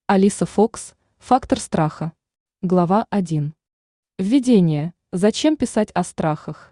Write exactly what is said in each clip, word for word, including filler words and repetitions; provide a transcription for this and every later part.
Алиса Фокс. Фактор страха. Глава один. Введение. Зачем писать о страхах?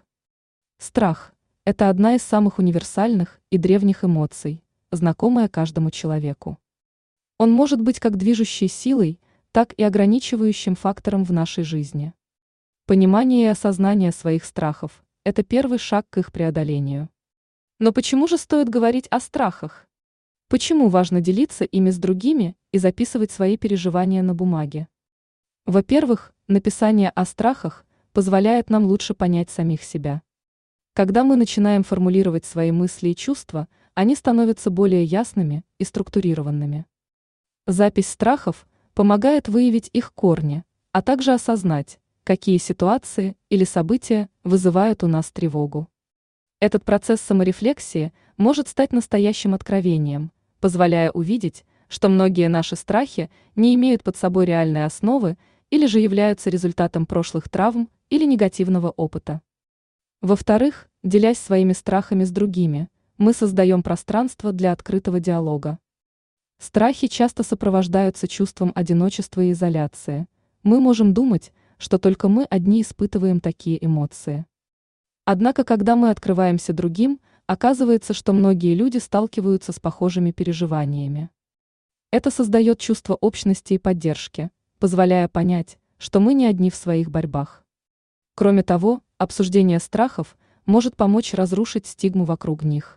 Страх – это одна из самых универсальных и древних эмоций, знакомая каждому человеку. Он может быть как движущей силой, так и ограничивающим фактором в нашей жизни. Понимание и осознание своих страхов – это первый шаг к их преодолению. Но почему же стоит говорить о страхах? Почему важно делиться ими с другими и записывать свои переживания на бумаге? Во-первых, написание о страхах позволяет нам лучше понять самих себя. Когда мы начинаем формулировать свои мысли и чувства, они становятся более ясными и структурированными. Запись страхов помогает выявить их корни, а также осознать, какие ситуации или события вызывают у нас тревогу. Этот процесс саморефлексии может стать настоящим откровением, позволяя увидеть, что многие наши страхи не имеют под собой реальной основы или же являются результатом прошлых травм или негативного опыта. Во-вторых, делясь своими страхами с другими, мы создаем пространство для открытого диалога. Страхи часто сопровождаются чувством одиночества и изоляции. Мы можем думать, что только мы одни испытываем такие эмоции. Однако, когда мы открываемся другим, оказывается, что многие люди сталкиваются с похожими переживаниями. Это создает чувство общности и поддержки, позволяя понять, что мы не одни в своих борьбах. Кроме того, обсуждение страхов может помочь разрушить стигму вокруг них.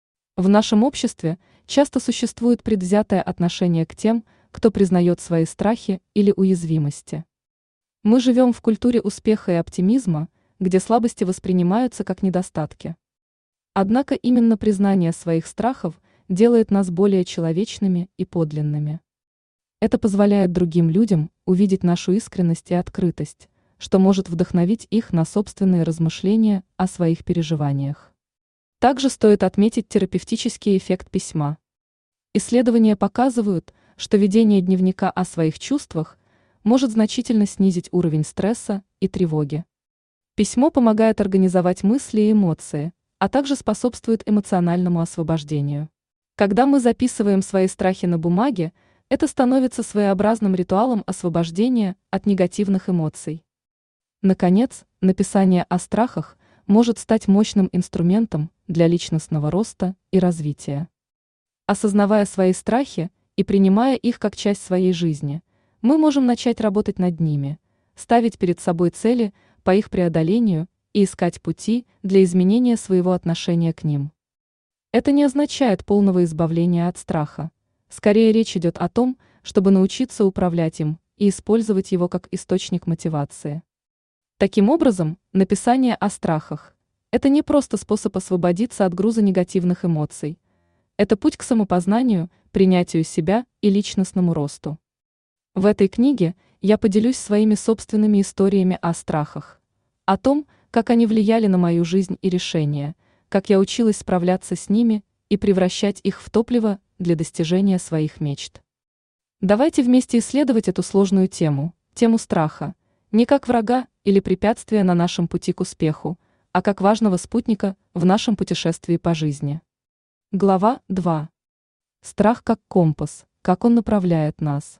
В нашем обществе часто существует предвзятое отношение к тем, кто признает свои страхи или уязвимости. Мы живем в культуре успеха и оптимизма, где слабости воспринимаются как недостатки. Однако именно признание своих страхов делает нас более человечными и подлинными. Это позволяет другим людям увидеть нашу искренность и открытость, что может вдохновить их на собственные размышления о своих переживаниях. Также стоит отметить терапевтический эффект письма. Исследования показывают, что ведение дневника о своих чувствах может значительно снизить уровень стресса и тревоги. Письмо помогает организовать мысли и эмоции, а также способствует эмоциональному освобождению. Когда мы записываем свои страхи на бумаге, это становится своеобразным ритуалом освобождения от негативных эмоций. Наконец, написание о страхах может стать мощным инструментом для личностного роста и развития. Осознавая свои страхи и принимая их как часть своей жизни, мы можем начать работать над ними, ставить перед собой цели по их преодолению и искать пути для изменения своего отношения к ним. Это не означает полного избавления от страха. Скорее речь идет о том, чтобы научиться управлять им и использовать его как источник мотивации. Таким образом, написание о страхах – это не просто способ освободиться от груза негативных эмоций. Это путь к самопознанию, принятию себя и личностному росту. В этой книге я поделюсь своими собственными историями о страхах, о том, как они влияли на мою жизнь и решения, как я училась справляться с ними и превращать их в топливо для достижения своих мечт. Давайте вместе исследовать эту сложную тему, тему страха, не как врага или препятствия на нашем пути к успеху, а как важного спутника в нашем путешествии по жизни. Глава два. Страх как компас, как он направляет нас.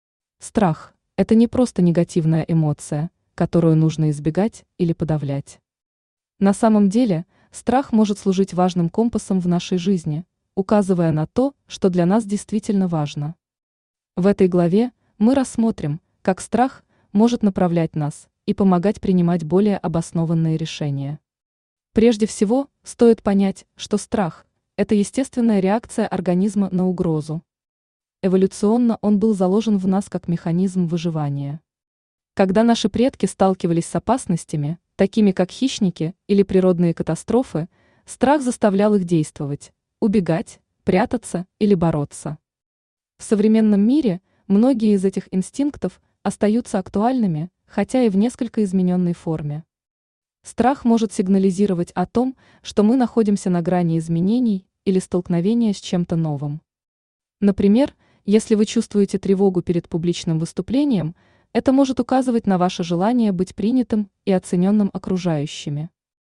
Страх – это не просто негативная эмоция, которую нужно избегать или подавлять. На самом деле, страх может служить важным компасом в нашей жизни, указывая на то, что для нас действительно важно. В этой главе мы рассмотрим, как страх может направлять нас и помогать принимать более обоснованные решения. Прежде всего, стоит понять, что страх – это естественная реакция организма на угрозу. Эволюционно он был заложен в нас как механизм выживания. Когда наши предки сталкивались с опасностями, такими как хищники или природные катастрофы, страх заставлял их действовать, убегать, прятаться или бороться. В современном мире многие из этих инстинктов остаются актуальными, хотя и в несколько измененной форме. Страх может сигнализировать о том, что мы находимся на грани изменений или столкновения с чем-то новым. Например, если вы чувствуете тревогу перед публичным выступлением, это может указывать на ваше желание быть принятым и оцененным окружающими.